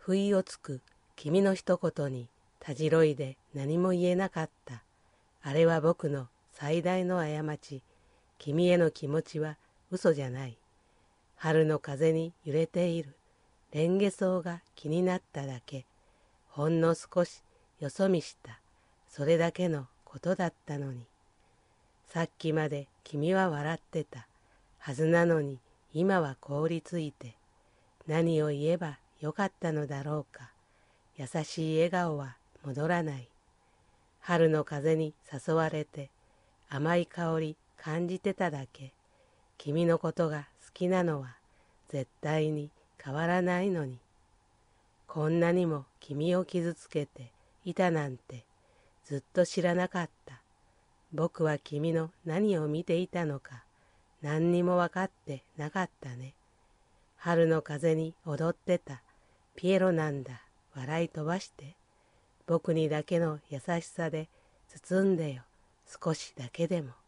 不意をつく君の一言にたじろいで何も言えなかった。あれは僕の最大の過ち。君への気持ちは嘘じゃない。春の風に揺れているレンゲソウが気になっただけ。ほんの少しよそ見した。それだけのことだったのに。さっきまで君は笑ってたはずなのに、今は凍りついて。何を言えばよかったのだろうか。優しい笑顔は戻らない。春の風に誘われて甘い香り感じてただけ。君のことが好きなのは絶対に変わらないのに。こんなにも君を傷つけていたなんてずっと知らなかった。僕は君の何を見ていたのか何にも分かってなかったね。春の風に踊ってたピエロなんだ。笑い飛ばして僕にだけの優しさで包んでよ、少しだけでも。